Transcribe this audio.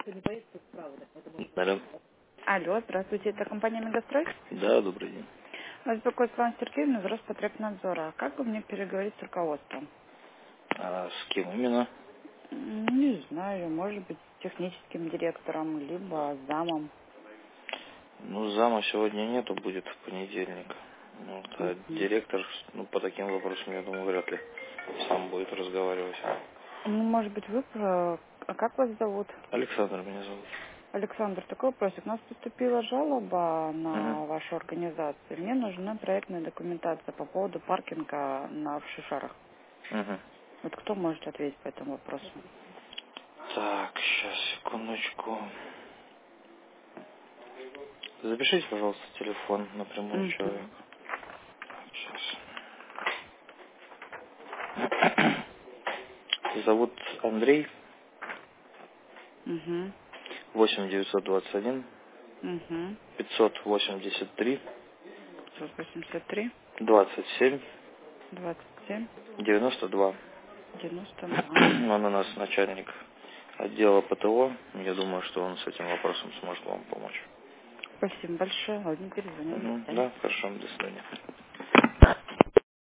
Алло. Алло, здравствуйте, это компания «Мегастрой». Да, добрый день. Вас беспокоит Светлана Сергеевна из Роспотребнадзора. Как бы мне переговорить с руководством? А с кем именно? Не знаю, может быть, с техническим директором, либо с замом. Ну, зама сегодня нету, будет в понедельник. Ну, вот, а Мгм. директор, ну, по таким вопросам, я думаю, вряд ли сам будет разговаривать. Ну, может быть, вы... А как вас зовут? Александр меня зовут. Александр, такой вопросик. У нас поступила жалоба Угу. на вашу организацию. Мне нужна проектная документация по поводу паркинга в Шишарах. Угу. Вот кто может ответить по этому вопросу? Так, сейчас, секундочку. Запишите, пожалуйста, телефон напрямую Угу. человека. Сейчас. Зовут Андрей, Угу. 8921 Угу. 583 183. 27 27 92. 92. Он у нас начальник отдела ПТО. Я думаю, что он с этим вопросом сможет вам помочь. Спасибо большое. Ладно, перезвоним. До свидания. Да, хорошо, до свидания.